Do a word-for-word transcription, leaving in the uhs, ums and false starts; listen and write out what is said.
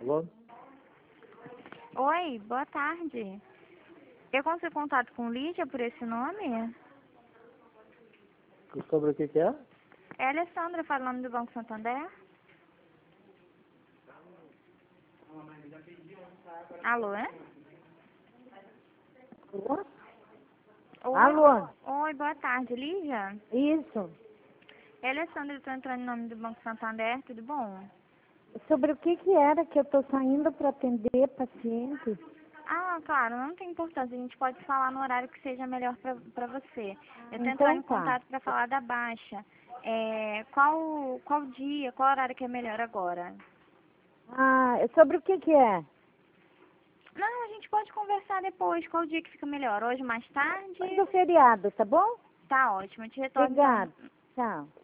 Alô? Oi, boa tarde. Eu consigo contato com Lídia por esse nome? E sobre o que que é? É a Alessandra falando do Banco Santander. Alô, é? Alô? Oi, Alô? Oi, boa tarde, Lídia. Isso. É a Alessandra, eu tô entrando em nome do Banco Santander, tudo bom? Sobre o que que era que eu estou saindo para atender paciente? Ah, claro, não tem importância, a gente pode falar no horário que seja melhor pra, pra você. Eu tô entrando Então em tá. contato pra falar da baixa. É, qual, qual dia, qual horário que é melhor agora? Ah, sobre o que que é? Não, a gente pode conversar depois, qual dia que fica melhor? Hoje mais tarde? Do feriado, tá bom? Tá ótimo, eu te retorno então. Obrigada. Tchau.